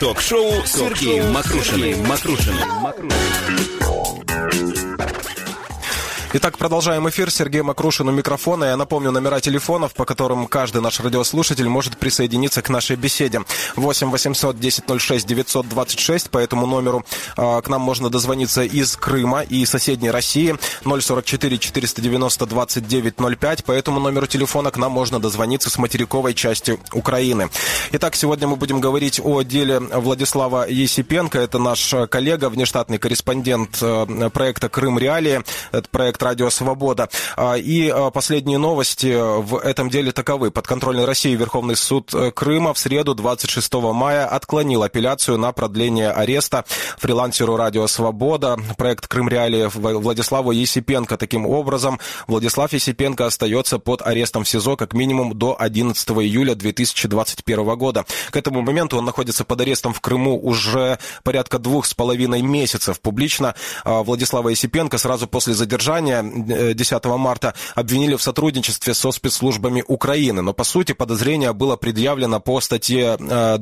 Ток-шоу Сергеем Мокрушиным. Итак, продолжаем эфир. Сергей Мокрушин у микрофона. Я напомню номера телефонов, по которым каждый наш радиослушатель может присоединиться к нашей беседе. 8 800 1006 926. По этому номеру к нам можно дозвониться из Крыма и соседней России. 044 490 2905. По этому номеру телефона к нам можно дозвониться с материковой части Украины. Итак, сегодня мы будем говорить о деле Владислава Есипенко. Это наш коллега, внештатный корреспондент проекта «Крым Реалии». Это проект «Радио Свобода». И последние новости в этом деле таковы. Подконтрольный России Верховный суд Крыма в среду 26 мая отклонил апелляцию на продление ареста фрилансеру «Радио Свобода». Проект «Крым Реалии» Владиславу Есипенко. Таким образом, Владислав Есипенко остается под арестом в СИЗО как минимум до 11 июля 2021 года. К этому моменту он находится под арестом в Крыму уже порядка 2,5 месяцев. Публично Владислава Есипенко сразу после задержания 10 марта обвинили в сотрудничестве со спецслужбами Украины. Но, по сути, подозрение было предъявлено по статье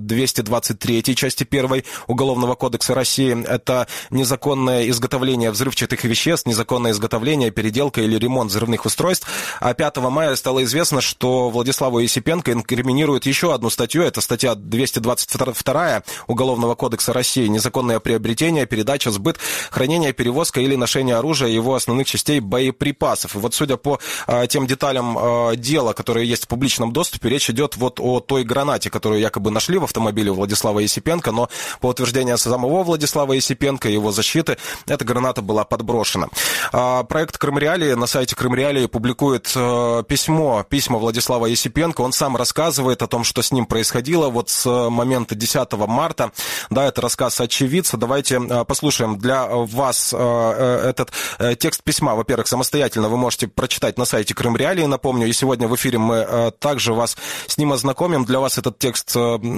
223 части 1 Уголовного кодекса России. Это незаконное изготовление взрывчатых веществ, незаконное изготовление, переделка или ремонт взрывных устройств. А 5 мая стало известно, что Владиславу Есипенко инкриминирует еще одну статью. Это статья 222 Уголовного кодекса России. Незаконное приобретение, передача, сбыт, хранение, перевозка или ношение оружия, его основных частей, боеприпасов. И вот судя по тем деталям дела, которые есть в публичном доступе, речь идет вот о той гранате, которую якобы нашли в автомобиле у Владислава Есипенко, но по утверждению самого Владислава Есипенко и его защиты, эта граната была подброшена. Проект «Крым Реалии» на сайте «Крым Реалии» публикует письма Владислава Есипенко. Он сам рассказывает о том, что с ним происходило вот с момента 10 марта. Да, это рассказ очевидца. Давайте послушаем для вас этот текст письма. Во-первых, самостоятельно вы можете прочитать на сайте «Крым Реалии», напомню, и сегодня в эфире мы также вас с ним ознакомим. Для вас этот текст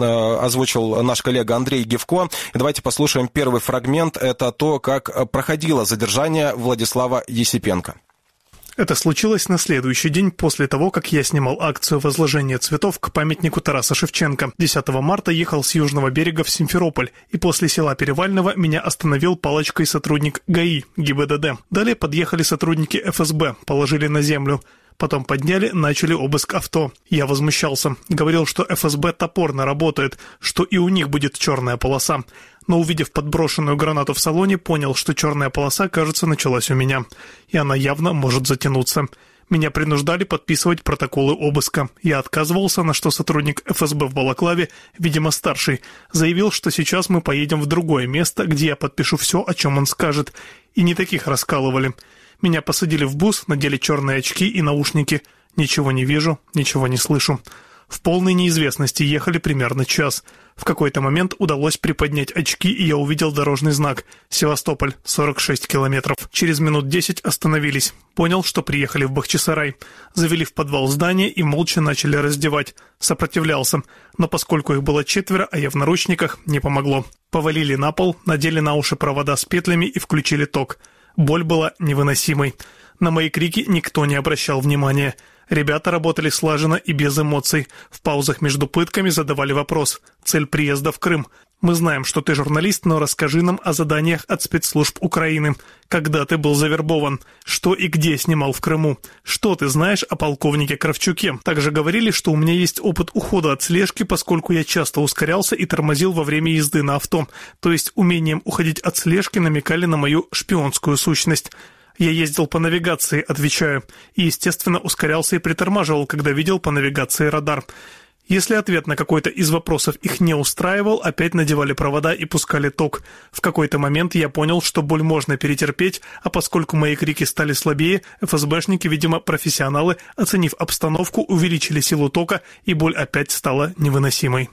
озвучил наш коллега Андрей Гевко. И давайте послушаем первый фрагмент. Это то, как проходило задержание Владислава Есипенко. Это случилось на следующий день после того, как я снимал акцию возложения цветов к памятнику Тараса Шевченко. 10 марта ехал с южного берега в Симферополь, и после села Перевального меня остановил палочкой сотрудник ГАИ, ГИБДД. Далее подъехали сотрудники ФСБ, положили на землю. Потом подняли, начали обыск авто. Я возмущался. Говорил, что ФСБ топорно работает, что и у них будет черная полоса. Но, увидев подброшенную гранату в салоне, понял, что черная полоса, кажется, началась у меня. И она явно может затянуться. Меня принуждали подписывать протоколы обыска. Я отказывался, на что сотрудник ФСБ в балаклаве, видимо старший, заявил, что сейчас мы поедем в другое место, где я подпишу все, о чем он скажет. И не таких раскалывали. Меня посадили в бус, надели черные очки и наушники. Ничего не вижу, ничего не слышу. В полной неизвестности ехали примерно час. В какой-то момент удалось приподнять очки, и я увидел дорожный знак «Севастополь, 46 километров». Через минут 10 остановились. Понял, что приехали в Бахчисарай. Завели в подвал здания и молча начали раздевать. Сопротивлялся. Но поскольку их было 4, а я в наручниках, не помогло. Повалили на пол, надели на уши провода с петлями и включили ток. Боль была невыносимой. На мои крики никто не обращал внимания. Ребята работали слаженно и без эмоций. В паузах между пытками задавали вопрос. Цель приезда в Крым. Мы знаем, что ты журналист, но расскажи нам о заданиях от спецслужб Украины. Когда ты был завербован? Что и где снимал в Крыму? Что ты знаешь о полковнике Кравчуке? Также говорили, что у меня есть опыт ухода от слежки, поскольку я часто ускорялся и тормозил во время езды на авто. То есть умением уходить от слежки намекали на мою шпионскую сущность. Я ездил по навигации, отвечаю, и, естественно, ускорялся и притормаживал, когда видел по навигации радар. Если ответ на какой-то из вопросов их не устраивал, опять надевали провода и пускали ток. В какой-то момент я понял, что боль можно перетерпеть, а поскольку мои крики стали слабее, ФСБшники, видимо, профессионалы, оценив обстановку, увеличили силу тока, и боль опять стала невыносимой.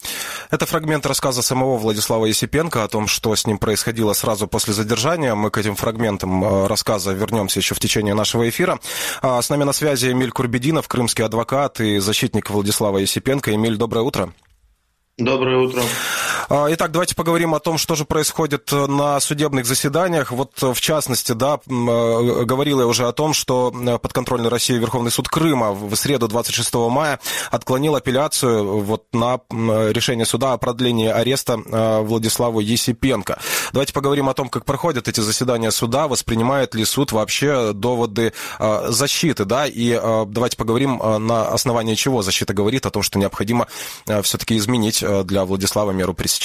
Это фрагмент рассказа самого Владислава Есипенко о том, что с ним происходило сразу после задержания. Мы к этим фрагментам рассказа вернемся еще в течение нашего эфира. С нами на связи Эмиль Курбединов, крымский адвокат и защитник Владислава Есипенко. Эмиль, доброе утро. Доброе утро. Итак, давайте поговорим о том, что же происходит на судебных заседаниях. Вот в частности, да, говорил я уже о том, что подконтрольный России Верховный суд Крыма в среду 26 мая отклонил апелляцию вот на решение суда о продлении ареста Владиславу Есипенко. Давайте поговорим о том, как проходят эти заседания суда, воспринимает ли суд вообще доводы защиты, да, и давайте поговорим, на основании чего защита говорит о том, что необходимо все-таки изменить для Владислава меру пресечения.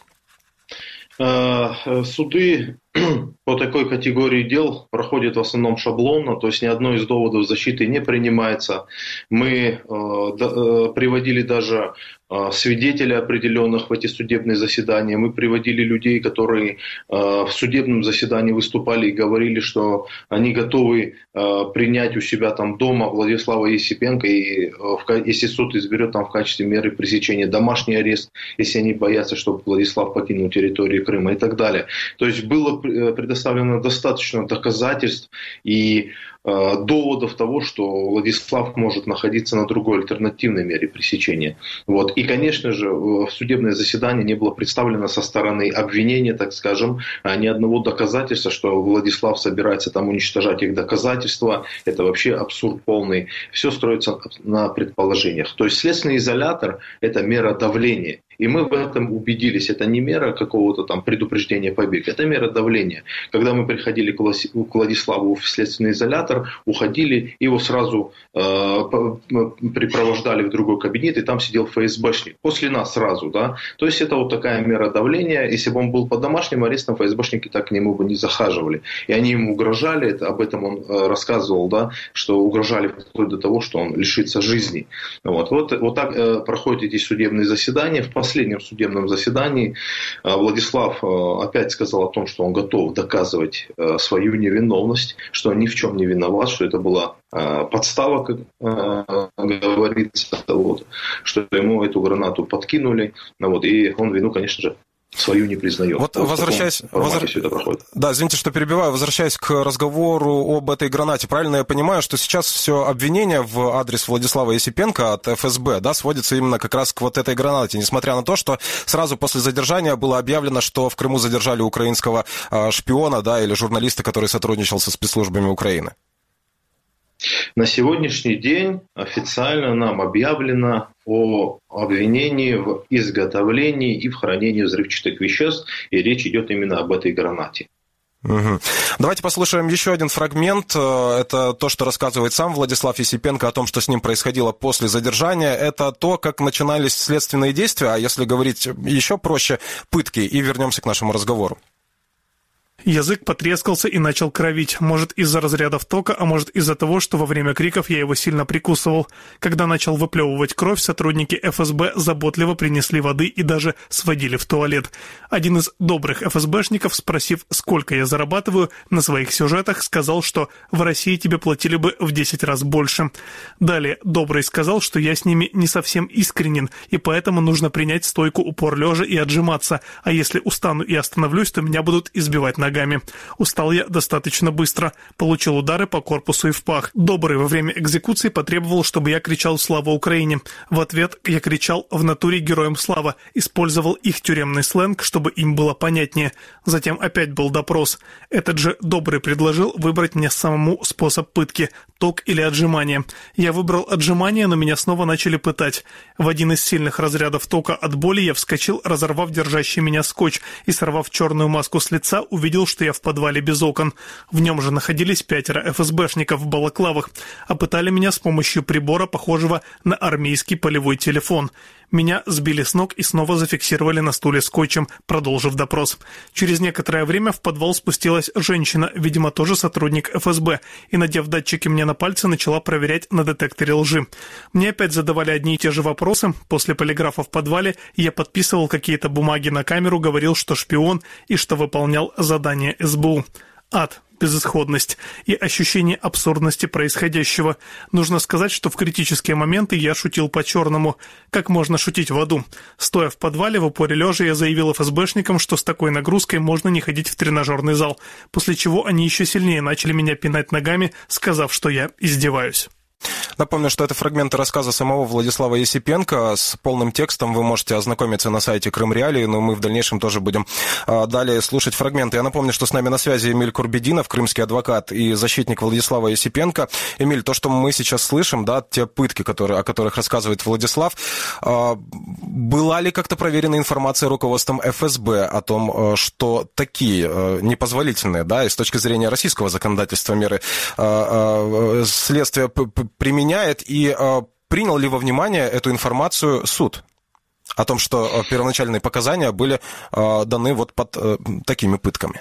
Суды по такой категории дел проходят в основном шаблонно, то есть ни одно из доводов защиты не принимается. Мы приводили даже свидетелей определенных в эти судебные заседания. Мы приводили людей, которые в судебном заседании выступали и говорили, что они готовы принять у себя там дома Владислава Есипенко, и если суд изберет там в качестве меры пресечения домашний арест, если они боятся, чтобы Владислав покинул территорию Крыма и так далее. То есть было предоставлено достаточно доказательств и доводов того, что Владислав может находиться на другой альтернативной мере пресечения. Вот. И, конечно же, в судебное заседание не было представлено со стороны обвинения, так скажем, ни одного доказательства, что Владислав собирается там уничтожать их доказательства. Это вообще абсурд полный. Все строится на предположениях. То есть следственный изолятор – это мера давления. И мы в этом убедились. Это не мера какого-то там предупреждения побега, это мера давления. Когда мы приходили к Владиславу в следственный изолятор, уходили, его сразу припровождали в другой кабинет, и там сидел ФСБшник. После нас сразу, да. То есть это вот такая мера давления. Если бы он был под домашним арестом, ФСБшники так к нему бы не захаживали. И они ему угрожали, об этом он рассказывал, да, что угрожали вплоть до того, что он лишится жизни. Вот так проходят эти судебные заседания. В последнем судебном заседании Владислав опять сказал о том, что он готов доказывать свою невиновность, что он ни в чем не виноват, что это была подстава, как говорится, вот, что ему эту гранату подкинули, вот, и он вину, конечно же, свою не признает. Вот возвращаясь... Да, извините, что перебиваю. Возвращаясь к разговору об этой гранате, правильно я понимаю, что сейчас все обвинение в адрес Владислава Есипенко от ФСБ, да, сводится именно как раз к вот этой гранате, несмотря на то, что сразу после задержания было объявлено, что в Крыму задержали украинского шпиона, да, или журналиста, который сотрудничал со спецслужбами Украины? На сегодняшний день официально нам объявлено о обвинении в изготовлении и в хранении взрывчатых веществ, и речь идет именно об этой гранате. Угу. Давайте послушаем еще один фрагмент. Это то, что рассказывает сам Владислав Есипенко о том, что с ним происходило после задержания. Это то, как начинались следственные действия, а если говорить еще проще, пытки. И вернемся к нашему разговору. Язык потрескался и начал кровить. Может, из-за разрядов тока, а может, из-за того, что во время криков я его сильно прикусывал. Когда начал выплевывать кровь, сотрудники ФСБ заботливо принесли воды и даже сводили в туалет. Один из добрых ФСБшников, спросив, сколько я зарабатываю на своих сюжетах, сказал, что в России тебе платили бы в 10 раз больше. Далее добрый сказал, что я с ними не совсем искренен, и поэтому нужно принять стойку упор лежа и отжиматься, а если устану и остановлюсь, то меня будут избивать ногами. Устал я достаточно быстро. Получил удары по корпусу и в пах. Добрый во время экзекуции потребовал, чтобы я кричал «Слава Украине!». В ответ я кричал «В натуре героям слава!». Использовал их тюремный сленг, чтобы им было понятнее. Затем опять был допрос. Этот же Добрый предложил выбрать мне самому способ пытки – ток или отжимание. Я выбрал отжимание, но меня снова начали пытать. В один из сильных разрядов тока от боли я вскочил, разорвав держащий меня скотч, и, сорвав черную маску с лица, увидел, что я в подвале без окон. В нем же находились 5 ФСБшников в балаклавах, а пытали меня с помощью прибора, похожего на армейский полевой телефон. Меня сбили с ног и снова зафиксировали на стуле скотчем, продолжив допрос. Через некоторое время в подвал спустилась женщина, видимо, тоже сотрудник ФСБ, и, надев датчики мне на пальцы, начала проверять на детекторе лжи. Мне опять задавали одни и те же вопросы. После полиграфа в подвале я подписывал какие-то бумаги на камеру, говорил, что шпион и что выполнял задание СБУ. Ад, безысходность и ощущение абсурдности происходящего. Нужно сказать, что в критические моменты я шутил по-черному. Как можно шутить в аду? Стоя в подвале, в упоре лежа, я заявил ФСБшникам, что с такой нагрузкой можно не ходить в тренажерный зал, после чего они еще сильнее начали меня пинать ногами, сказав, что я издеваюсь. Напомню, что это фрагменты рассказа самого Владислава Есипенко. С полным текстом вы можете ознакомиться на сайте Крым Реалии, но мы в дальнейшем тоже будем далее слушать фрагменты. Я напомню, что с нами на связи Эмиль Курбединов, крымский адвокат и защитник Владислава Есипенко. Эмиль, то, что мы сейчас слышим, да, те пытки, о которых рассказывает Владислав, была ли как-то проверена информация руководством ФСБ о том, что такие непозволительные, да, и с точки зрения российского законодательства меры следствие применяет, и принял ли во внимание эту информацию суд о том, что первоначальные показания были даны вот под такими пытками?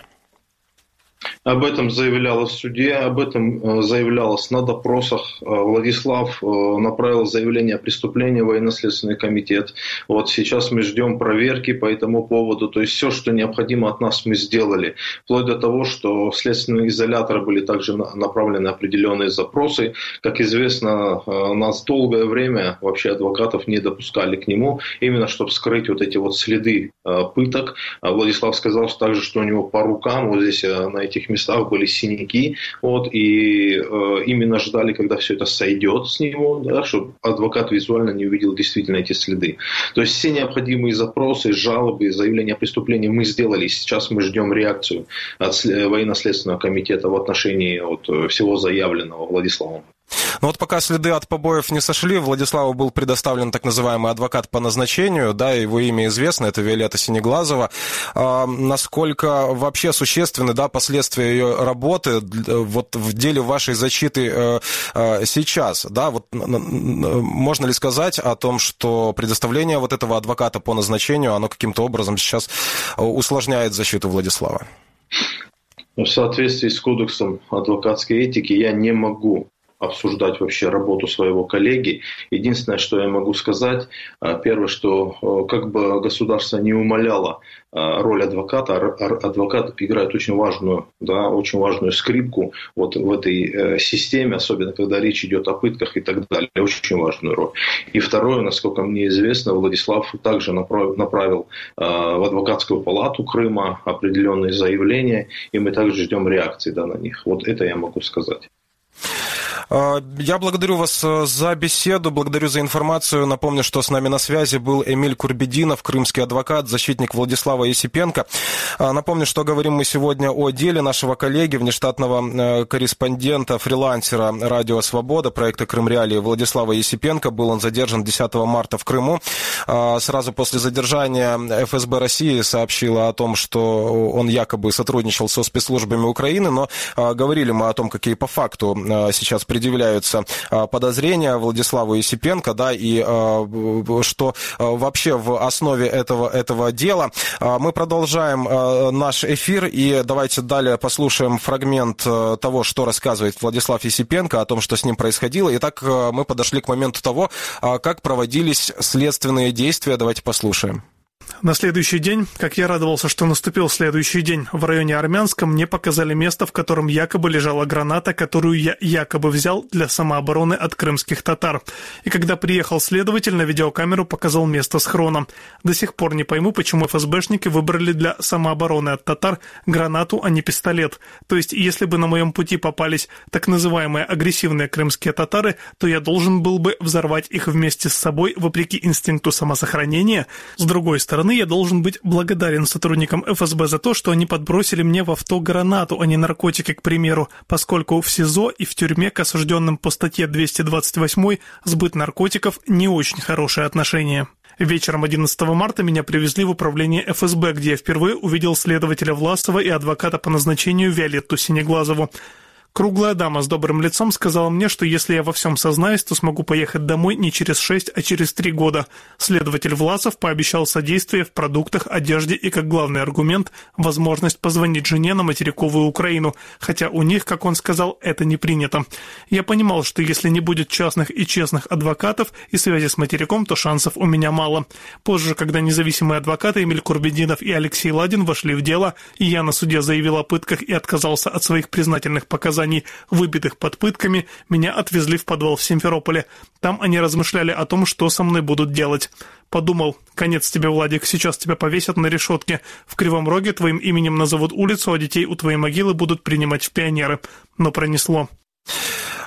Об этом заявлялось в суде, об этом заявлялось на допросах. Владислав направил заявление о преступлении в военно-следственный комитет. Вот сейчас мы ждем проверки по этому поводу. То есть все, что необходимо от нас, мы сделали. Вплоть до того, что в следственные изоляторы были также направлены определенные запросы. Как известно, нас долгое время вообще адвокатов не допускали к нему, именно чтобы скрыть вот эти вот следы пыток. Владислав сказал также, что у него по рукам вот здесь на этих местах были синяки, вот, и именно ждали, когда все это сойдет с него, да, чтобы адвокат визуально не увидел действительно эти следы. То есть все необходимые запросы, жалобы, заявления о преступлении мы сделали. Сейчас мы ждем реакцию от военно-следственного комитета в отношении всего заявленного Владиславом. Но вот пока следы от побоев не сошли, Владиславу был предоставлен так называемый адвокат по назначению, да, его имя известно, это Виолетта Синеглазова. Насколько вообще существенны, да, последствия ее работы вот в деле вашей защиты сейчас, да, вот можно ли сказать о том, что предоставление вот этого адвоката по назначению, оно каким-то образом сейчас усложняет защиту Владислава? В соответствии с кодексом адвокатской этики я не могу обсуждать вообще работу своего коллеги. Единственное, что я могу сказать, первое, что как бы государство не умаляло роль адвоката, адвокат играет очень важную скрипку вот в этой системе, особенно когда речь идет о пытках и так далее, очень важную роль. И второе, насколько мне известно, Владислав также направил в адвокатскую палату Крыма определенные заявления, и мы также ждем реакции, да, на них. Вот это я могу сказать. Я благодарю вас за беседу, благодарю за информацию. Напомню, что с нами на связи был Эмиль Курбединов, крымский адвокат, защитник Владислава Есипенко. Напомню, что говорим мы сегодня о деле нашего коллеги, внештатного корреспондента, фрилансера «Радио Свобода», проекта «Крым Реалии» Владислава Есипенко. Был он задержан 10 марта в Крыму. Сразу после задержания ФСБ России сообщила о том, что он якобы сотрудничал со спецслужбами Украины, но говорили мы о том, какие по факту сейчас предъявляются подозрения Владиславу Есипенко, да, и что вообще в основе этого дела. Мы продолжаем наш эфир, и давайте далее послушаем фрагмент того, что рассказывает Владислав Есипенко, о том, что с ним происходило. Итак, мы подошли к моменту того, как проводились следственные действия. Давайте послушаем. На следующий день, как я радовался, что наступил следующий день, в районе Армянска мне показали место, в котором якобы лежала граната, которую я якобы взял для самообороны от крымских татар. И когда приехал следователь, на видеокамеру показал место схрона. До сих пор не пойму, почему ФСБшники выбрали для самообороны от татар гранату, а не пистолет. То есть, если бы на моем пути попались так называемые агрессивные крымские татары, то я должен был бы взорвать их вместе с собой, вопреки инстинкту самосохранения. С другой стороны, я должен быть благодарен сотрудникам ФСБ за то, что они подбросили мне в авто гранату, а не наркотики, к примеру, поскольку в СИЗО и в тюрьме к осужденным по статье 228 сбыт наркотиков не очень хорошее отношение. Вечером 11 марта меня привезли в управление ФСБ, где я впервые увидел следователя Власова и адвоката по назначению Виолетту Синеглазову. Круглая дама с добрым лицом сказала мне, что если я во всем сознаюсь, то смогу поехать домой не через 6, а через 3 года. Следователь Власов пообещал содействие в продуктах, одежде и, как главный аргумент, возможность позвонить жене на материковую Украину, хотя у них, как он сказал, это не принято. Я понимал, что если не будет частных и честных адвокатов и связи с материком, то шансов у меня мало. Позже, когда независимые адвокаты Эмиль Курбединов и Алексей Ладин вошли в дело, и я на суде заявил о пытках и отказался от своих признательных показаний, выбитых под пытками, меня отвезли в подвал в Симферополе. Там они размышляли о том, что со мной будут делать. Подумал: конец тебе, Владик, сейчас тебя повесят на решетке. В Кривом Роге твоим именем назовут улицу, а детей у твоей могилы будут принимать в пионеры. Но пронесло.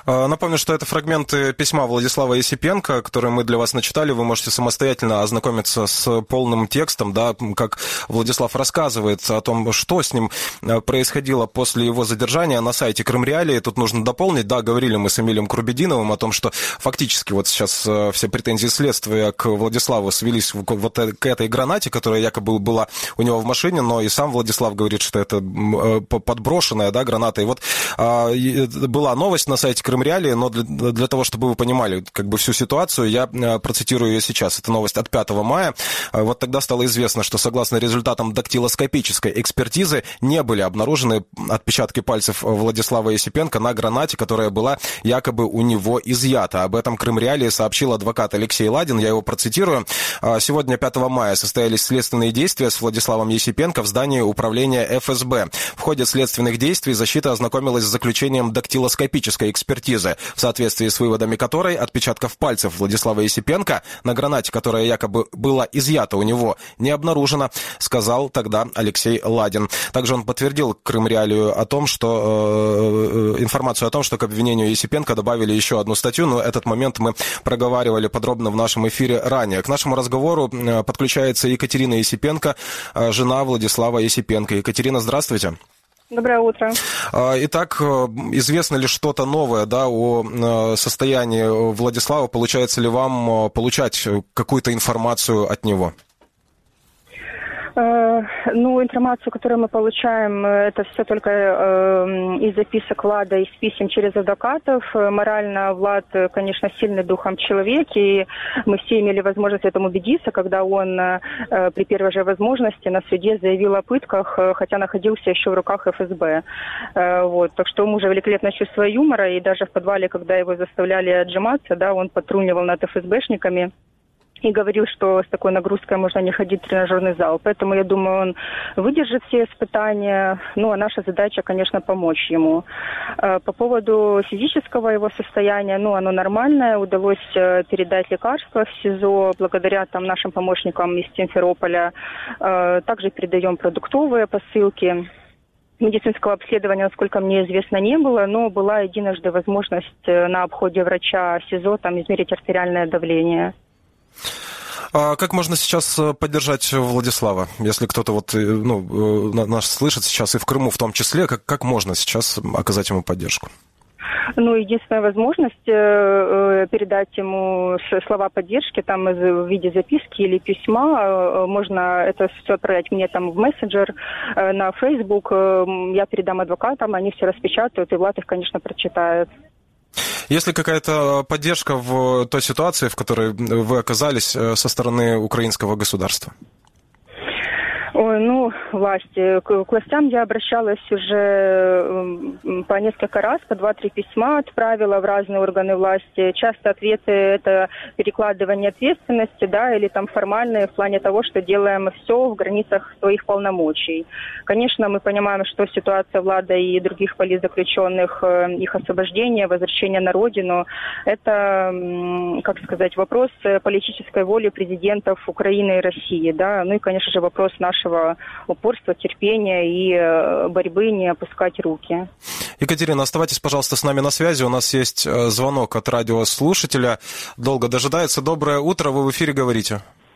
Напомню, что это фрагменты письма Владислава Есипенко, которые мы для вас начитали. Вы можете самостоятельно ознакомиться с полным текстом, да, как Владислав рассказывает о том, что с ним происходило после его задержания на сайте Крымреалии. Тут нужно дополнить, да, говорили мы с Эмилием Курбединовым о том, что фактически вот сейчас все претензии следствия к Владиславу свелись вот к этой гранате, которая якобы была у него в машине, но и сам Владислав говорит, что это подброшенная, да, граната. И вот была новость на сайте Крымреалии, но для того, чтобы вы понимали как бы всю ситуацию, я процитирую ее сейчас. Это новость от 5 мая. Вот тогда стало известно, что согласно результатам дактилоскопической экспертизы не были обнаружены отпечатки пальцев Владислава Есипенко на гранате, которая была якобы у него изъята. Об этом Крымреалии сообщил адвокат Алексей Ладин. Я его процитирую. Сегодня, 5 мая, состоялись следственные действия с Владиславом Есипенко в здании управления ФСБ. В ходе следственных действий защита ознакомилась с заключением дактилоскопической экспертизы, в соответствии с выводами которой отпечатков пальцев Владислава Есипенко на гранате, которая якобы была изъята у него, не обнаружено, сказал тогда Алексей Ладин. Также он подтвердил Крымреалию о том, что информацию о том, что к обвинению Есипенко добавили еще одну статью, но этот момент мы проговаривали подробно в нашем эфире ранее. К нашему разговору подключается Екатерина Есипенко, жена Владислава Есипенко. Екатерина, здравствуйте. Доброе утро. Итак, известно ли что-то новое, да, о состоянии Владислава? Получается ли вам получать какую-то информацию от него? Ну, информацию, которую мы получаем, это все только из записок Влада, из писем через адвокатов. Морально Влад, конечно, сильный духом человек, и мы все имели возможность в этом убедиться, когда он при первой же возможности на суде заявил о пытках, хотя находился еще в руках ФСБ. Вот. Так что у мужа великолепное чувство юмора, и даже в подвале, когда его заставляли отжиматься, да, он подтрунивал над ФСБшниками и говорил, что с такой нагрузкой можно не ходить в тренажерный зал. Поэтому, я думаю, он выдержит все испытания. Ну, а наша задача, конечно, помочь ему. По поводу физического его состояния, ну, оно нормальное. Удалось передать лекарства в СИЗО благодаря там нашим помощникам из Симферополя. Также передаем продуктовые посылки. Медицинского обследования, насколько мне известно, не было, но была единожды возможность на обходе врача СИЗО там измерить артериальное давление. А как можно сейчас поддержать Владислава, если кто-то вот, нас слышит сейчас и в Крыму в том числе, как можно сейчас оказать ему поддержку? Ну, единственная возможность передать ему слова поддержки там в виде записки или письма. Можно это все отправлять мне там в мессенджер, на Facebook. Я передам адвокатам, они все распечатают, и Влад их, конечно, прочитает. Есть ли какая-то поддержка в той ситуации, в которой вы оказались со стороны украинского государства? Ой, ну, власти. К властям я обращалась уже по несколько раз, по 2-3 письма отправила в разные органы власти. Часто ответы – это перекладывание ответственности, да, или там формальные в плане того, что делаем все в границах своих полномочий. Конечно, мы понимаем, что ситуация Влада и других политзаключенных, их освобождение, возвращение на родину – это, как сказать, вопрос политической воли президентов Украины и России, да, ну и, конечно же, вопрос нашего упорства, терпения и борьбы, не опускать руки. Екатерина, оставайтесь, пожалуйста, с нами на связи. У нас есть звонок от радиослушателя. Долго дожидается. Доброе утро, вы в эфире говорите.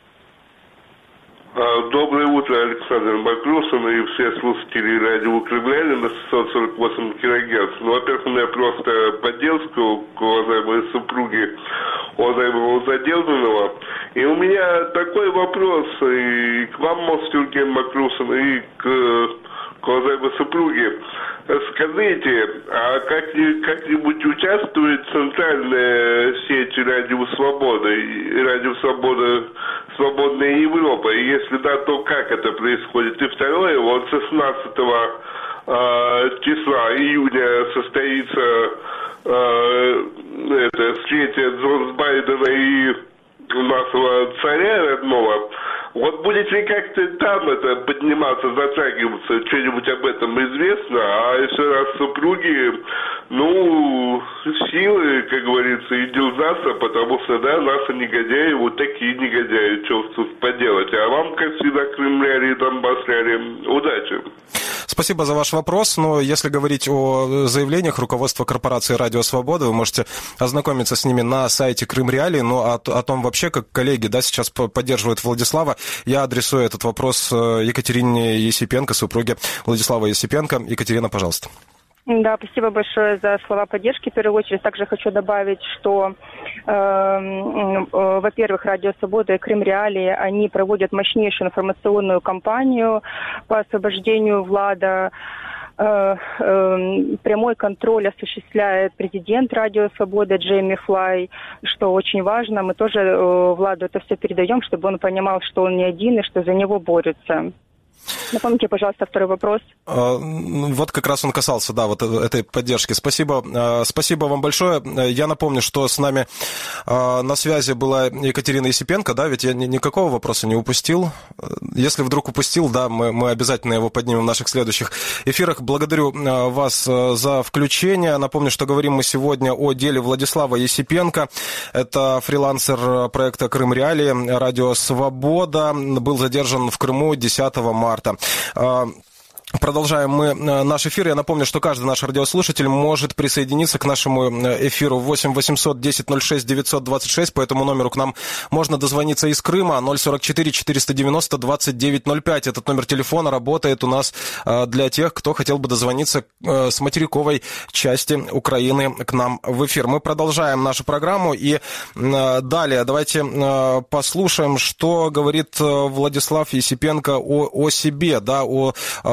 Доброе утро, Александр Макрушин и все слушатели радио Крымреалии на 648 кГц. Ну, во-первых, у меня просто поддержка к уважаемой супруге уважаемого задержанного. И у меня такой вопрос и к вам, Сергей Макрушин, и к уважаемой супруге. Скажите, а как-нибудь участвует центральная сеть Радио Свобода и Радио Свобода Свободная Европа? И если да, то как это происходит? И второе, вот 16 числа июня состоится встреча Джо Байдена и нашего царя родного. Вот будет ли как-то там это подниматься, затрагиваться, что-нибудь об этом известно? А еще раз супруги, ну, силы, как говорится, и дилзаса, потому что, да, наши негодяи, вот такие негодяи, что тут поделать. А вам, как всегда, Крымляре и Донбассляре, удачи. Спасибо за ваш вопрос. Но если говорить о заявлениях руководства корпорации «Радио Свобода», вы можете ознакомиться с ними на сайте Крым Реалии. Но о том вообще, как коллеги сейчас поддерживают Владислава, я адресую этот вопрос Екатерине Есипенко, супруге Владислава Есипенко. Екатерина, пожалуйста. Да, спасибо большое за слова поддержки. В первую очередь также хочу добавить, что, во-первых, «Радио Свобода» и «Крым Реалии», они проводят мощнейшую информационную кампанию по освобождению Влада. Прямой контроль осуществляет президент «Радио Свобода» Джейми Флай, что очень важно. Мы тоже Владу это все передаем, чтобы он понимал, что он не один и что за него борются. Напомните, пожалуйста, второй вопрос. Вот как раз он касался, да, вот этой поддержки. Спасибо. Спасибо вам большое. Я напомню, что с нами на связи была Екатерина Есипенко, да, ведь я никакого вопроса не упустил. Если вдруг упустил, да, мы обязательно его поднимем в наших следующих эфирах. Благодарю вас за включение. Напомню, что говорим мы сегодня о деле Владислава Есипенко. Это фрилансер проекта «Крым Реалии», «Радио Свобода». Был задержан в Крыму 10 марта. Продолжаем мы наш эфир. Я напомню, что каждый наш радиослушатель может присоединиться к нашему эфиру 8 800 10 06 926. По этому номеру к нам можно дозвониться из Крыма. 044 490 2905. Этот номер телефона работает у нас для тех, кто хотел бы дозвониться с материковой части Украины к нам в эфир. Мы продолжаем нашу программу. И далее давайте послушаем, что говорит Владислав Есипенко о себе, да, о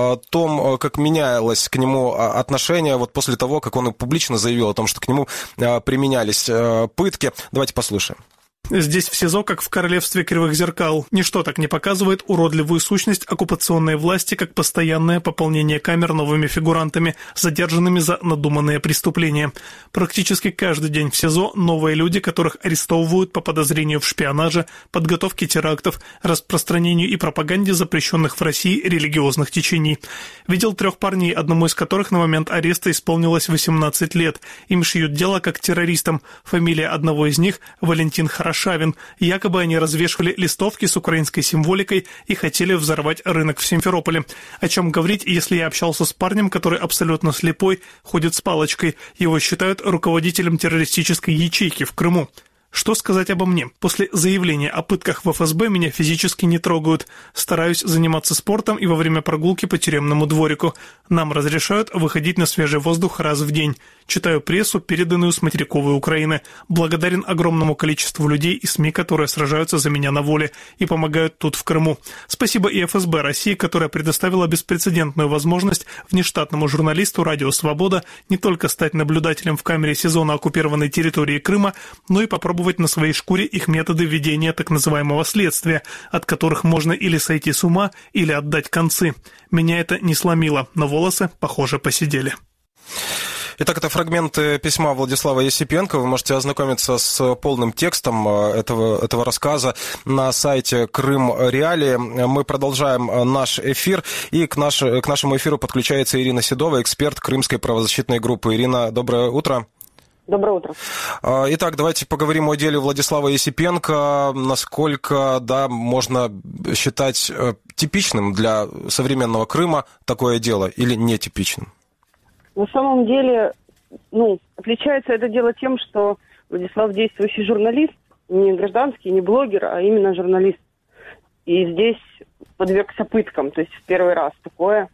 том, как менялось к нему отношение вот после того, как он публично заявил о том, что к нему применялись пытки. Давайте послушаем. Здесь в СИЗО, как в королевстве кривых зеркал. Ничто так не показывает уродливую сущность оккупационной власти, как постоянное пополнение камер новыми фигурантами, задержанными за надуманные преступления. Практически каждый день в СИЗО новые люди, которых арестовывают по подозрению в шпионаже, подготовке терактов, распространению и пропаганде запрещенных в России религиозных течений. Видел 3 парней, одному из которых на момент ареста исполнилось 18 лет. Им шьют дело как террористам. Фамилия одного из них – Валентин Хорошавин. Якобы они развешивали листовки с украинской символикой и хотели взорвать рынок в Симферополе. О чем говорить, если я общался с парнем, который абсолютно слепой, ходит с палочкой. Его считают руководителем террористической ячейки в Крыму. Что сказать обо мне? После заявления о пытках в ФСБ меня физически не трогают. Стараюсь заниматься спортом и во время прогулки по тюремному дворику. Нам разрешают выходить на свежий воздух раз в день. Читаю прессу, переданную с материковой Украины. Благодарен огромному количеству людей и СМИ, которые сражаются за меня на воле и помогают тут, в Крыму. Спасибо и ФСБ России, которая предоставила беспрецедентную возможность внештатному журналисту «Радио Свобода» не только стать наблюдателем в камере СИЗО на оккупированной территории Крыма, но и попробовать на своей шкуре их методы ведения так называемого следствия, от которых можно или сойти с ума, или отдать концы. Меня это не сломило, но волосы, похоже, посидели. Итак, это фрагменты письма Владислава Есипенко. Вы можете ознакомиться с полным текстом этого рассказа на сайте Крым Реалии. Мы продолжаем наш эфир. И к нашему эфиру подключается Ирина Седова, эксперт Крымской правозащитной группы. Ирина, доброе утро. Доброе утро. Итак, давайте поговорим о деле Владислава Есипенко. Насколько, да, можно считать типичным для современного Крыма такое дело или нетипичным? На самом деле, отличается это дело тем, что Владислав действующий журналист, не гражданский, не блогер, а именно журналист. И здесь подвергся пыткам, то есть в первый раз такое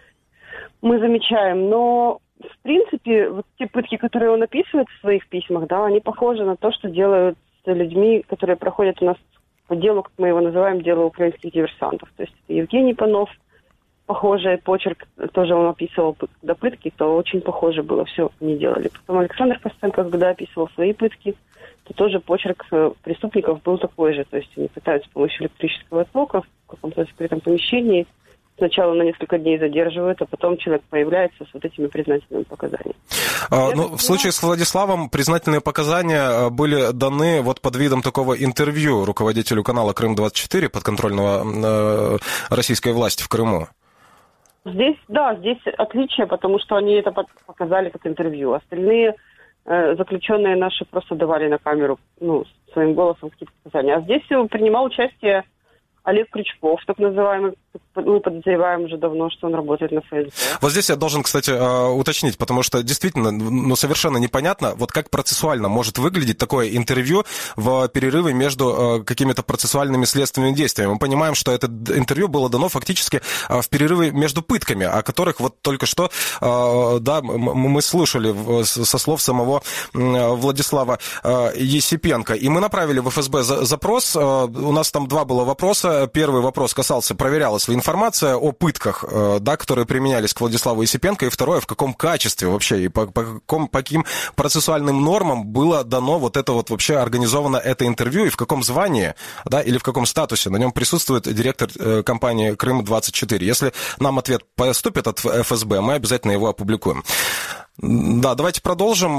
мы замечаем. Но в принципе, вот те пытки, которые он описывает в своих письмах, да, они похожи на то, что делают с людьми, которые проходят у нас по делу, как мы его называем, дело украинских диверсантов. То есть Евгений Панов, похожий почерк, тоже он описывал до пытки, то очень похоже было, все они делали. Потом Александр Костенко, когда описывал свои пытки, то тоже почерк преступников был такой же. То есть они пытаются с помощью электрического тока в каком-то закрытом помещении. Сначала на несколько дней задерживают, а потом человек появляется с вот этими признательными показаниями. В случае с Владиславом признательные показания были даны вот под видом такого интервью руководителю канала Крым-24, подконтрольного российской власти в Крыму. Здесь отличие, потому что они это показали как интервью. Остальные заключенные наши просто давали на камеру своим голосом какие-то показания. А здесь принимал участие Олег Крючков, так называемый мы подозреваем уже давно, что он работает на ФСБ. Вот здесь я должен, кстати, уточнить, потому что действительно, совершенно непонятно, вот как процессуально может выглядеть такое интервью в перерыве между какими-то процессуальными следственными действиями. Мы понимаем, что это интервью было дано фактически в перерыве между пытками, о которых вот только что, да, мы слышали со слов самого Владислава Есипенко. И мы направили в ФСБ запрос. У нас там два было вопроса. Первый вопрос касался, проверялась ли информация о пытках, да, которые применялись к Владиславу Есипенко, и второе, в каком качестве вообще, и по каким процессуальным нормам было дано вот это вот вообще организовано это интервью, и в каком звании, да, или в каком статусе на нем присутствует директор компании «Крым-24». Если нам ответ поступит от ФСБ, мы обязательно его опубликуем. Да, давайте продолжим.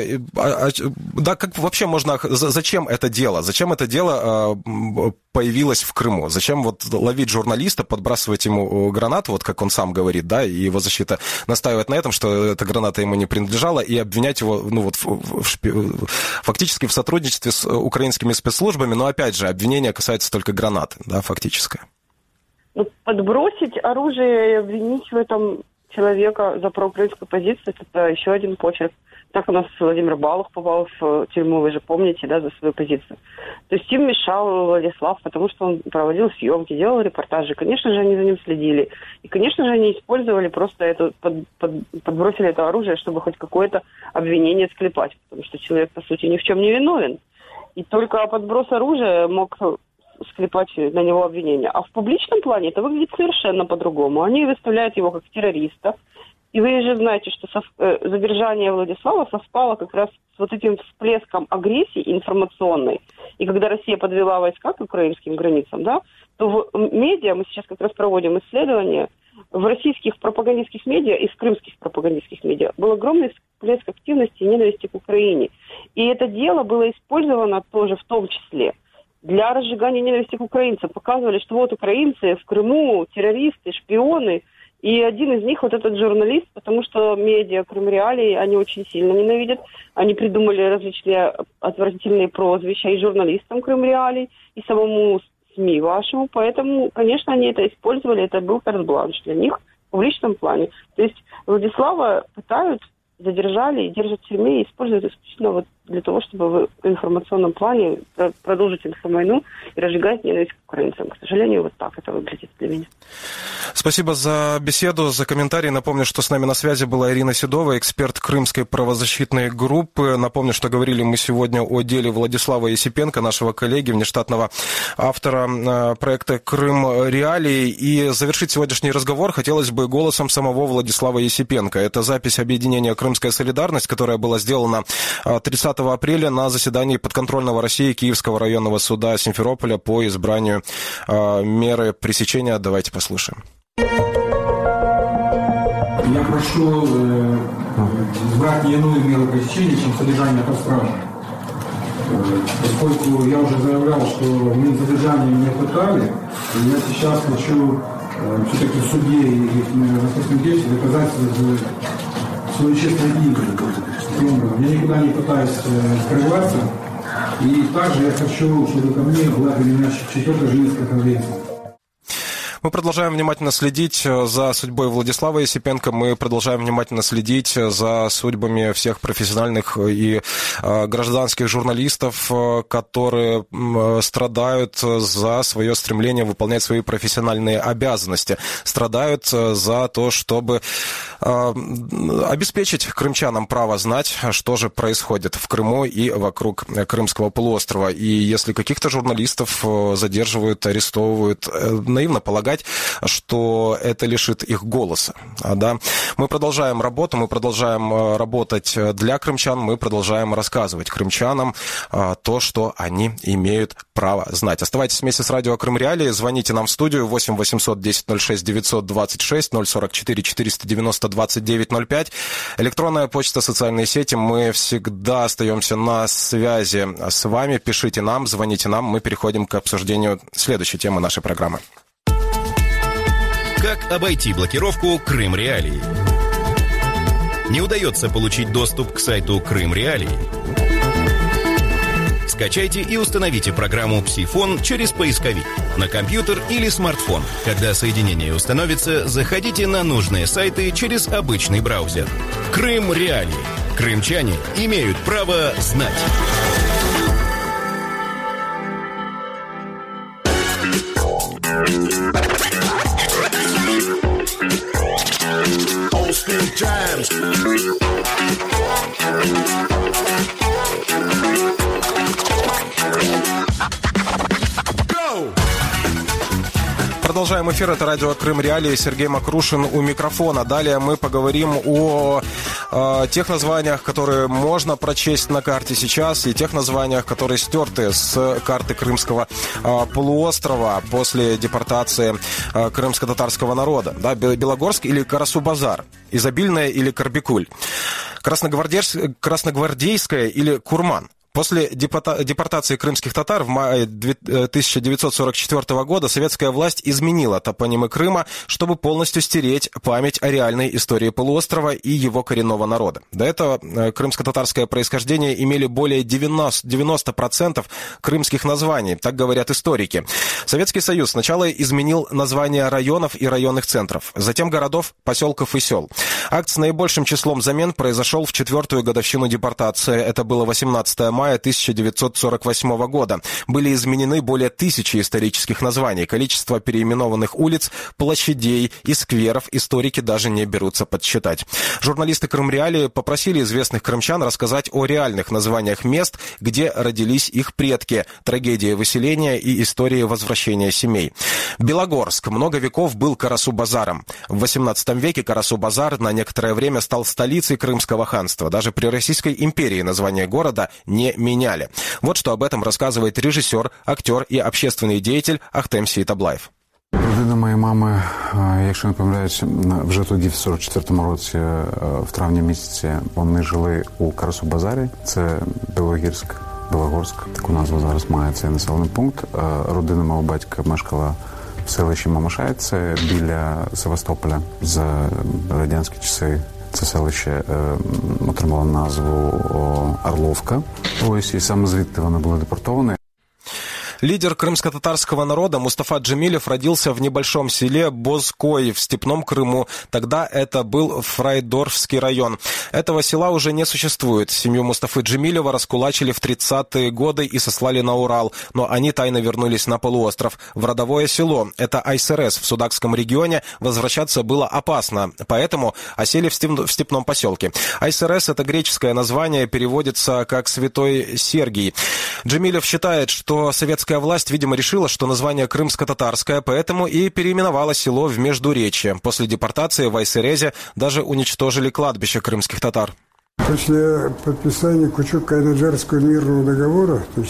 Да, как вообще можно... Зачем это дело? Зачем это дело появилось в Крыму? Зачем вот ловить журналиста, подбрасывать ему гранату, вот как он сам говорит, да, и его защита настаивает на этом, что эта граната ему не принадлежала, и обвинять его, ну, вот, фактически в сотрудничестве с украинскими спецслужбами, но, опять же, обвинение касается только гранаты, да, фактическое. Ну, подбросить оружие и обвинить в этом человека за проукраинскую позицию, это еще один почерк. Так у нас Владимир Балух попал в тюрьму, вы же помните, да, за свою позицию. То есть им мешал Владислав, потому что он проводил съемки, делал репортажи. Конечно же, они за ним следили. И, конечно же, они использовали просто это, подбросили это оружие, чтобы хоть какое-то обвинение склепать. Потому что человек, по сути, ни в чем не виновен. И только подброс оружия мог склепать на него обвинения. А в публичном плане это выглядит совершенно по-другому. Они выставляют его как террориста. И вы же знаете, что задержание Владислава совпало как раз с вот этим всплеском агрессии информационной. И когда Россия подвела войска к украинским границам, да, то в медиа, мы сейчас как раз проводим исследования, в российских пропагандистских медиа и в крымских пропагандистских медиа был огромный всплеск активности и ненависти к Украине. И это дело было использовано тоже в том числе для разжигания ненависти к украинцам. Показывали, что вот украинцы в Крыму террористы, шпионы. И один из них, вот этот журналист, потому что медиа Крым-Реалии, они очень сильно ненавидят. Они придумали различные отвратительные прозвища и журналистам Крым-Реалий, и самому СМИ вашему. Поэтому, конечно, они это использовали. Это был карт-бланш для них в публичном плане. То есть Владислава пытают, задержали и держат в тюрьме, и используют исключительно вот для того, чтобы в информационном плане продолжить информвойну и разжигать ненависть к украинцам. К сожалению, вот так это выглядит для меня. Спасибо за беседу, за комментарий. Напомню, что с нами на связи была Ирина Седова, эксперт Крымской правозащитной группы. Напомню, что говорили мы сегодня о деле Владислава Есипенко, нашего коллеги, внештатного автора проекта «Крым-Реалии». И завершить сегодняшний разговор хотелось бы голосом самого Владислава Есипенко. Это запись объединения «Крымская солидарность», которая была сделана 30 апреля на заседании подконтрольного России Киевского районного суда Симферополя по избранию меры пресечения. Давайте послушаем. Я прошу избрать не иную меру пресечения, чем содержание под стражей. Поскольку я уже заявлял, что мы задержание не пытали, я сейчас хочу все-таки в суде и на следственном действии доказать свою честную игру. Я никуда не пытаюсь скрываться. И также я хочу, чтобы ко мне была применена 4-я Женевская конвенция. Мы продолжаем внимательно следить за судьбой Владислава Есипенко. Мы продолжаем внимательно следить за судьбами всех профессиональных и гражданских журналистов, которые страдают за свое стремление выполнять свои профессиональные обязанности. Страдают за то, чтобы обеспечить крымчанам право знать, что же происходит в Крыму и вокруг Крымского полуострова. И если каких-то журналистов задерживают, арестовывают, наивно полагать, что это лишит их голоса. Да? Мы продолжаем работу, мы продолжаем работать для крымчан, мы продолжаем рассказывать крымчанам то, что они имеют право знать. Оставайтесь вместе с радио Крым-Реалии, звоните нам в студию 8 800 10 06 926 044 490 29 05. Электронная почта, социальные сети. Мы всегда остаемся на связи с вами. Пишите нам, звоните нам. Мы переходим к обсуждению следующей темы нашей программы. Как обойти блокировку Крым-Реалии? Не удается получить доступ к сайту Крым-Реалии? Скачайте и установите программу «Псифон» через поисковик на компьютер или смартфон. Когда соединение установится, заходите на нужные сайты через обычный браузер. Крым Реалии. Крымчане имеют право знать. Продолжаем эфир. Это радио «Крым Реалии». Сергей Макрушин у микрофона. Далее мы поговорим о тех названиях, которые можно прочесть на карте сейчас, и тех названиях, которые стерты с карты Крымского полуострова после депортации крымско-татарского народа. Да, Белогорск или Карасу-Базар, Изобильная или Карбикуль, Красногвардейская или Курман. После депортации крымских татар в мае 1944 года советская власть изменила топонимы Крыма, чтобы полностью стереть память о реальной истории полуострова и его коренного народа. До этого крымско-татарское происхождение имели более 90% крымских названий, так говорят историки. Советский Союз сначала изменил названия районов и районных центров, затем городов, поселков и сел. Акт с наибольшим числом замен произошел в 4-ю годовщину депортации. Это было 18 мая 1948 года. Были изменены более 1000 исторических названий. Количество переименованных улиц, площадей и скверов историки даже не берутся подсчитать. Журналисты Крым Реалии попросили известных крымчан рассказать о реальных названиях мест, где родились их предки, трагедии выселения и истории возвращения семей. Белогорск много веков был Карасу-Базаром. В XVIII веке Карасу-Базар на некоторое время стал столицей Крымского ханства. Даже при Российской империи название города не меняли. Вот что об этом рассказывает режиссер, актер і общественний деятель Ахтем Сейтаблаєв. Родина моєї мами, якщо не помиляюсь, вже тоді в 44-му році, в травні місяці, вони жили у Карасу-Базарі. Це Білогорськ, таку назву зараз має цей населений пункт. Родина мого батька мешкала в селищі Мамашай, це біля Севастополя. За радянські часи це селище отримало назву Орловка. Ось, і саме звідти вони були депортовані. Лидер крымско-татарского народа Мустафа Джемилев родился в небольшом селе Бозкой в Степном Крыму. Тогда это был Фрайдорфский район. Этого села уже не существует. Семью Мустафы Джемилева раскулачили в 30-е годы и сослали на Урал. Но они тайно вернулись на полуостров. В родовое село, это Айсерес в Судакском регионе, возвращаться было опасно. Поэтому осели в степном поселке. Айсерес – это греческое название, переводится как «Святой Сергий». Джемилев считает, что советская власть, видимо, решила, что название крымско-татарское, поэтому и переименовала село в Междуречье. После депортации в Айсерезе даже уничтожили кладбище крымских татар. После подписания Кучук-Кайнаджарского мирного договора в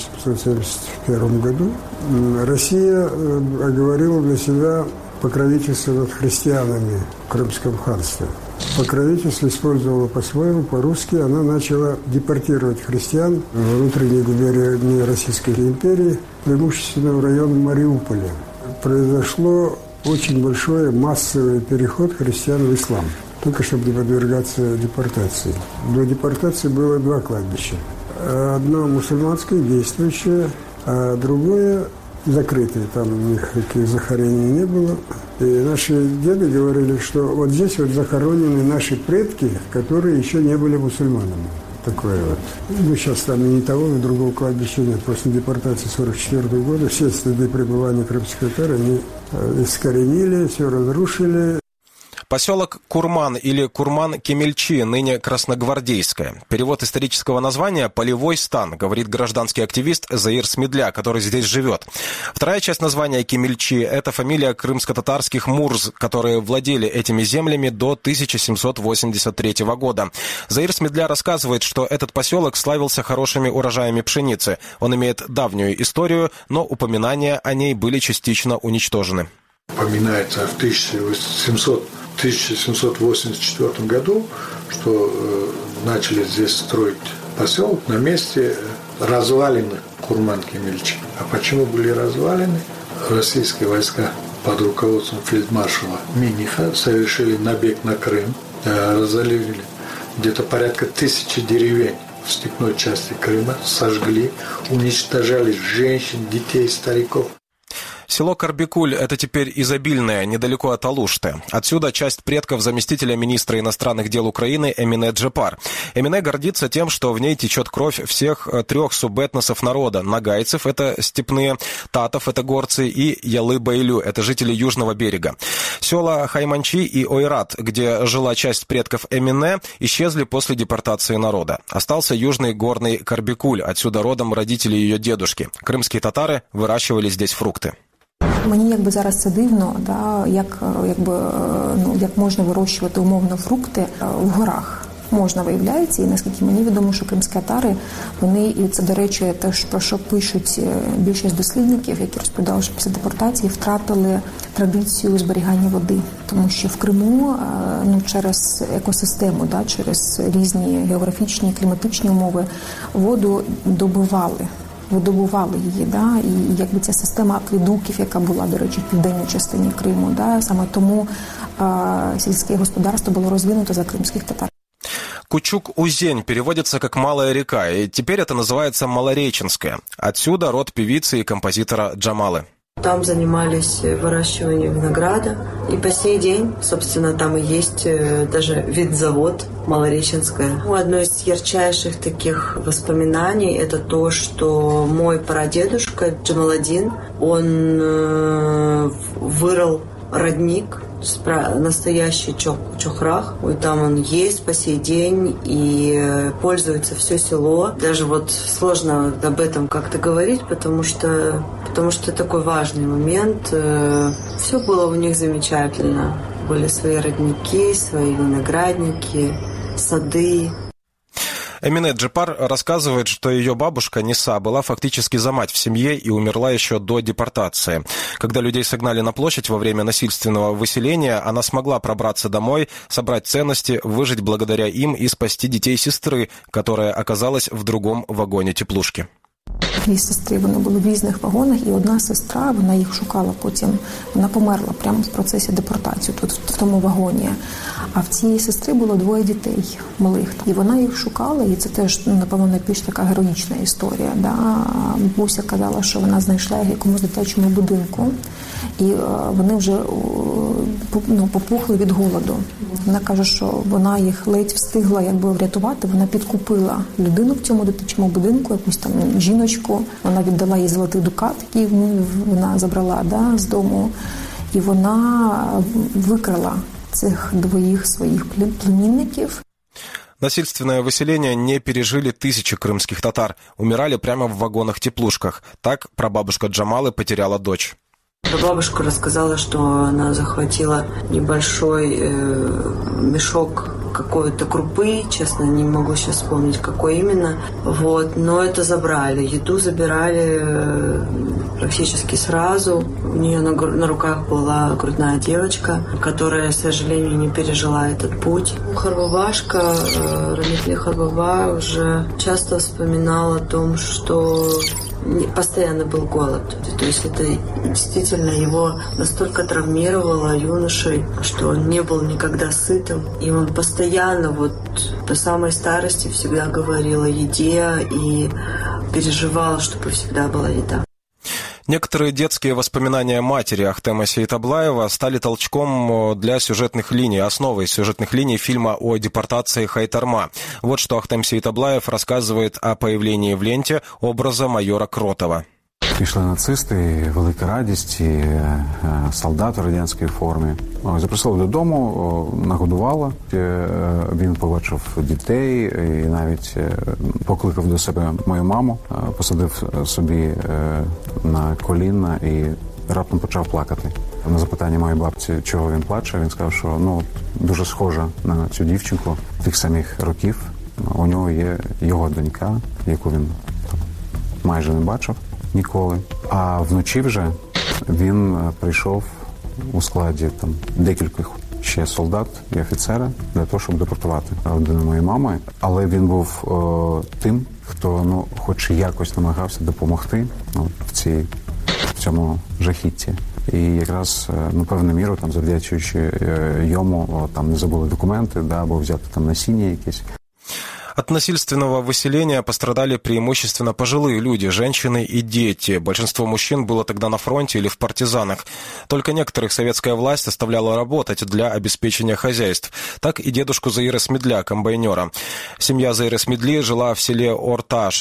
1771 году Россия оговорила для себя покровительство над христианами в Крымском ханстве. Покровительство использовала по-своему, по-русски. Она начала депортировать христиан в внутренней губернии Российской империи, преимущественно в район Мариуполя. Произошло очень большой массовый переход христиан в ислам, только чтобы не подвергаться депортации. До депортации было 2 кладбища. Одно мусульманское, действующее, а другое закрытые, там никаких захоронений не было. И наши деды говорили, что вот здесь вот захоронены наши предки, которые еще не были мусульманами. Такое вот. Ну, сейчас там ни того, ни другого кладбища нет. После депортации 1944 года все следы пребывания крымских татар они искоренили, все разрушили. Поселок Курман или Курман-Кемельчи, ныне Красногвардейская. Перевод исторического названия «Полевой стан», говорит гражданский активист Заир Смедля, который здесь живет. Вторая часть названия Кемельчи – это фамилия крымско-татарских мурз, которые владели этими землями до 1783 года. Заир Смедля рассказывает, что этот поселок славился хорошими урожаями пшеницы. Он имеет давнюю историю, но упоминания о ней были частично уничтожены. Упоминается в 1784 году, что начали здесь строить поселок на месте развалины Курман-Кемельчи. А почему были развалины? Российские войска под руководством фельдмаршала Миниха совершили набег на Крым, разорили где-то порядка 1000 деревень в степной части Крыма, сожгли, уничтожали женщин, детей, стариков. Село Карбикуль – это теперь изобильное, недалеко от Алушты. Отсюда часть предков заместителя министра иностранных дел Украины Эмине Джапар. Эмине гордится тем, что в ней течет кровь всех 3 субэтносов народа. Нагайцев – это степные, татов – это горцы, и Ялы-Байлю – это жители Южного берега. Села Хайманчи и Ойрат, где жила часть предков Эмине, исчезли после депортации народа. Остался южный горный Карбикуль, отсюда родом родители ее дедушки. Крымские татары выращивали здесь фрукты. Мені зараз це дивно, як можна вирощувати умовно фрукти в горах. Можна, виявляється, і наскільки мені відомо, що кримські татари, вони, і це, до речі, те, про що пишуть більшість дослідників, які розповідали, що після депортації втратили традицію зберігання води. Тому що в Криму, через екосистему, через різні географічні, кліматичні умови, воду видобували її, і ця система акведуків, яка була, до речі, в південній частині Криму, саме тому сільське господарство було розвинуто за кримських татар. Кучук-Узень переводится как «малая река», и теперь это называется Малореченская. Отсюда род певицы и композитора Джамалы. Там занимались выращиванием винограда, и по сей день, собственно, там и есть даже винзавод Малореченская. Одно из ярчайших таких воспоминаний – это то, что мой прадедушка Джамаладин, он вырыл родник, настоящий чохрах, и там он есть по сей день, и пользуется все село. Даже сложно об этом как-то говорить, потому что такой важный момент. Все было у них замечательно. Были свои родники, свои виноградники, сады. Эмине Джапар рассказывает, что ее бабушка Ниса была фактически за мать в семье и умерла еще до депортации. Когда людей согнали на площадь во время насильственного выселения, она смогла пробраться домой, собрать ценности, выжить благодаря им и спасти детей сестры, которая оказалась в другом вагоне теплушки. 2 сестри, вони були в різних вагонах, і одна сестра, вона їх шукала потім, вона померла прямо в процесі депортації, тут в тому вагоні. А в цієї сестри було 2 дітей малих. І вона їх шукала, і це теж, напевно, найбільш така героїчна історія. Бабуся казала, що вона знайшла їх в якомусь дитячому будинку, і вони вже попухли від голоду. Вона каже, що вона їх ледь встигла врятувати, вона підкупила людину в цьому дитячому будинку, якусь там жіночку, вона віддала їй золотий дукат, який вона забрала з дому, і вона викрала цих 2 своїх племінників. Насильственное выселение не пережили тысячи крымских татар, умирали прямо в вагонах-теплушках. Так прабабушка Джамалы потеряла дочь. Бабушка рассказала, что она захватила небольшой мешок какой-то крупы, честно, не могу сейчас вспомнить, какой именно, но это забрали, еду забирали практически сразу. У нее на руках была грудная девочка, которая, к сожалению, не пережила этот путь. Харбабашка, Рамитли Харбаба, уже часто вспоминал о том, что постоянно был голод. То есть это действительно его настолько травмировало юношей, что он не был никогда сытым. И он постоянно до самой старости всегда говорил о еде и переживал, чтобы всегда была еда. Некоторые детские воспоминания матери Ахтема Сейтаблаева стали толчком для сюжетных линий, основой сюжетных линий фильма о депортации Хайтарма. Вот что Ахтем Сейтаблаев рассказывает о появлении в ленте образа майора Кротова. Пішли нацисти, і велика радість, і солдати в радянській формі. Запросили додому, нагодували. Він побачив дітей і навіть покликав до себе мою маму, посадив собі на коліна і раптом почав плакати. На запитання моєї бабці, чого він плаче, він сказав, що дуже схожа на цю дівчинку тих самих років. У нього є його донька, яку він майже не бачив ніколи. А вночі вже він прийшов у складі декількох ще солдат і офіцера для того, щоб депортувати родину моєї мами. Але він був тим, хто хоч якось намагався допомогти в цьому жахітті. І якраз, певною мірою, завдячуючи йому, не забули документи, або взяти насіння якісь. От насильственного выселения пострадали преимущественно пожилые люди, женщины и дети. Большинство мужчин было тогда на фронте или в партизанах. Только некоторых советская власть оставляла работать для обеспечения хозяйств. Так и дедушку Заира Смедля, комбайнера. Семья Заира Смедли жила в селе Орта,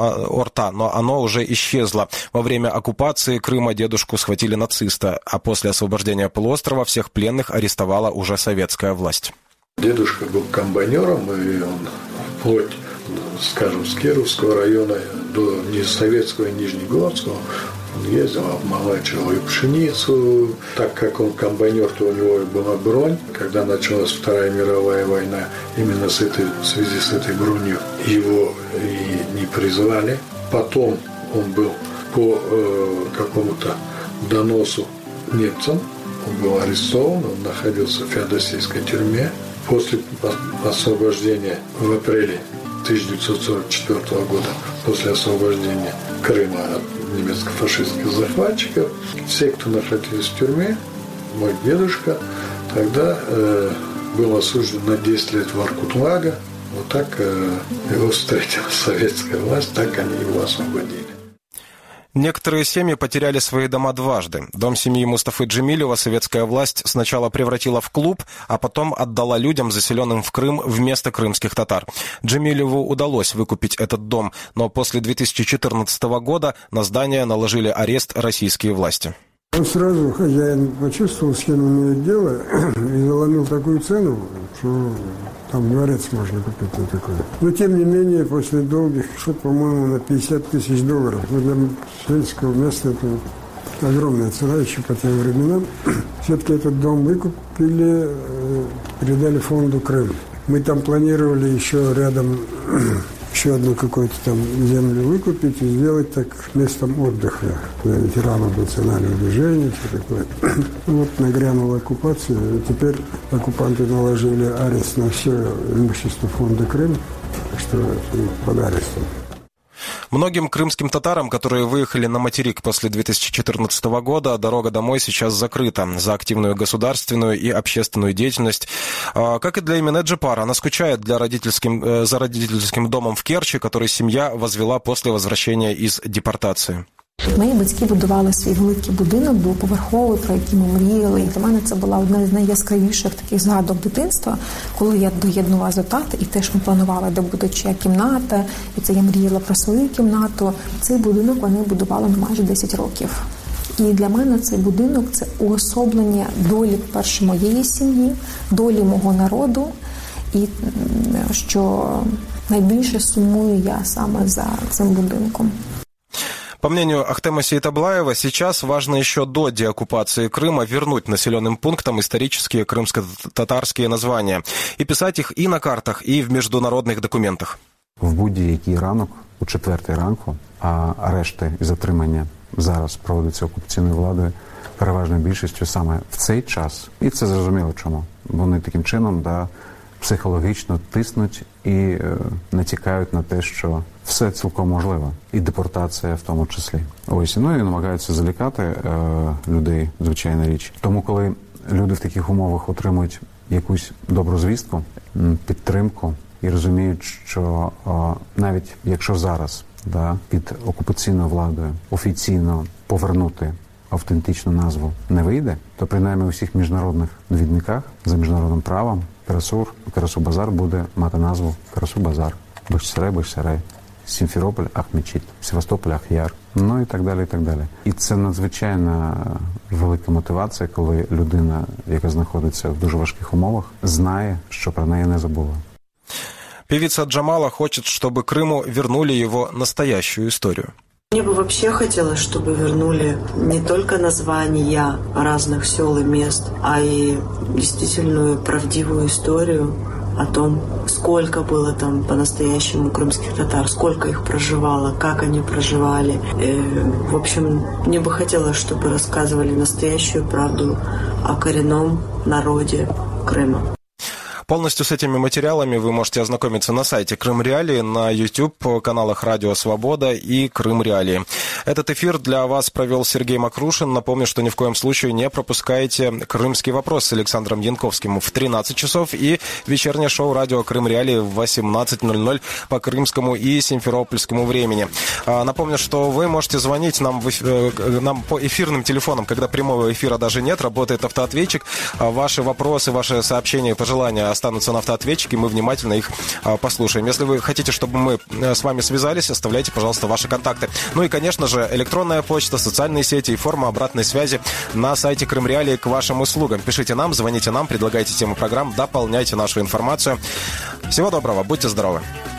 но оно уже исчезло. Во время оккупации Крыма дедушку схватили нацисты, а после освобождения полуострова всех пленных арестовала уже советская власть. Дедушка был комбайнером, и он вплоть, скажем, с Кировского района до Советского и Нижнегорского он ездил, обмолачивал и пшеницу. Так как он комбайнер, то у него была бронь. Когда началась Вторая мировая война, именно в связи с этой бронью его и не призвали. Потом он был по какому-то доносу немцам, он был арестован, он находился в феодосийской тюрьме. После освобождения в апреле 1944 года, после освобождения Крыма от немецко-фашистских захватчиков, все, кто находились в тюрьме, мой дедушка, тогда был осужден на 10 лет в Воркутлага. Вот так его встретила советская власть, так они его освободили. Некоторые семьи потеряли свои дома дважды. Дом семьи Мустафы Джемилева советская власть сначала превратила в клуб, а потом отдала людям, заселенным в Крым, вместо крымских татар. Джемилеву удалось выкупить этот дом, но после 2014 года на здание наложили арест российские власти. Он сразу, хозяин, почувствовал, с кем имеет дело, и заломил такую цену, что там дворец можно купить на такое. Но, тем не менее, после долгих, по-моему, на $50 тысяч. Для сельского места это огромная цена еще по тем временам. Все-таки этот дом выкупили, передали фонду Крым. Мы там планировали еще рядом еще одну какую-то там землю выкупить и сделать так местом отдыха для ветеранов национального движения, все такое. Вот нагрянула оккупация, и теперь оккупанты наложили арест на все имущество фонда Крым, так что под арестом. Многим крымским татарам, которые выехали на материк после 2014 года, дорога домой сейчас закрыта за активную государственную и общественную деятельность. Как и для Эмине Джапар, она скучает за родительским домом в Керчи, который семья возвела после возвращения из депортации. Мої батьки будували свій великий будинок, двоповерховий, про який ми мріяли. І для мене це була одна з найяскравіших таких згадок дитинства, коли я доєднувалася до тата, і теж ми планували, де буде чия кімната, і це я мріяла про свою кімнату. Цей будинок вони будували майже 10 років. І для мене цей будинок – це уособлення долі, перше, моєї сім'ї, долі мого народу, і що найбільше сумую я саме за цим будинком. По мнению Ахтема Сейтаблаева, сейчас важно еще до деоккупации Крыма вернуть населенным пунктам исторические крымско-татарские названия и писать их и на картах, и в международных документах. В будь-який ранок, у 4-й ранку, а арешти і затримання зараз проводяться окупаційною владою переважною більшістю саме в цей час. І це зрозуміло чому. Вони таким чином психологічно тиснуть і натякають на те, що все цілком можливо. І депортація в тому числі. Ось, ну і намагаються залякати людей, звичайна річ. Тому коли люди в таких умовах отримують якусь добру звістку, підтримку і розуміють, що навіть якщо зараз під окупаційною владою офіційно повернути автентичну назву не вийде, то принаймні у всіх міжнародних довідниках за міжнародним правом Карасу-Базар буде мати назву Карасу-Базар, Бахчисарай, Сімферополь, Ахмечит, Севастополь, Ахяр, ну і так далі, і так далі. І це надзвичайно велика мотивація, коли людина, яка знаходиться в дуже важких умовах, знає, що про неї не забула. Певица Джамала хочет, чтобы Крыму вернули его настоящую историю. Мне бы вообще хотелось, чтобы вернули не только названия разных сел и мест, а и действительно правдивую историю о том, сколько было там по-настоящему крымских татар, сколько их проживало, как они проживали. В общем, мне бы хотелось, чтобы рассказывали настоящую правду о коренном народе Крыма. Полностью с этими материалами вы можете ознакомиться на сайте Крым Реалии, на YouTube каналах Радио Свобода и Крым Реалии. Этот эфир для вас провел Сергей Макрушин. Напомню, что ни в коем случае не пропускайте «Крымский вопрос» с Александром Янковским в 13 часов и вечернее шоу «Радио Крым Реалии» в 18:00 по крымскому и симферопольскому времени. Напомню, что вы можете звонить нам по эфирным телефонам, когда прямого эфира даже нет, работает автоответчик. Ваши вопросы, ваши сообщения и пожелания останутся на автоответчике, мы внимательно их послушаем. Если вы хотите, чтобы мы с вами связались, оставляйте, пожалуйста, ваши контакты. Ну и, конечно же, электронная почта, социальные сети и форма обратной связи на сайте Крым Реалии к вашим услугам. Пишите нам, звоните нам, предлагайте темы программ, дополняйте нашу информацию. Всего доброго, будьте здоровы.